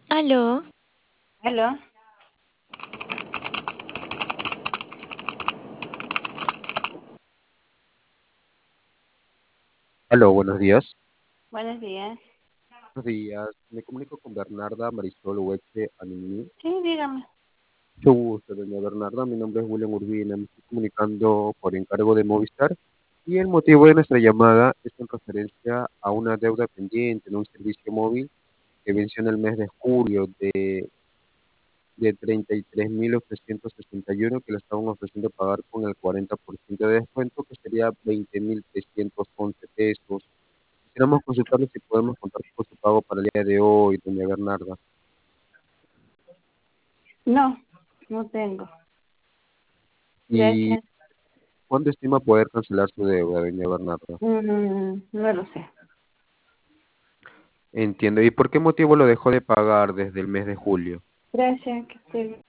Aló, Aló, Aló, buenos días. buenos días. Buenos días. Me comunico con Bernarda Marisol Hueche Anini. Sí, dígame. Mucho gusto, doña Bernarda. Mi nombre es William Urbina. Me estoy comunicando por encargo de Movistar. Y el motivo de nuestra llamada es en referencia a una deuda pendiente en un servicio móvil que venció en el mes de julio de 33.861 que le estaban ofreciendo pagar con el 40% de descuento, que sería 20.311 pesos. Quisiéramos consultarle si podemos contar con su pago para el día de hoy, doña Bernarda. No, no tengo. ¿Y Gracias. cuándo estima poder cancelar su deuda, doña Bernarda? No lo sé. Entiendo. ¿Y por qué motivo lo dejó de pagar desde el mes de julio? Gracias, que esté bien.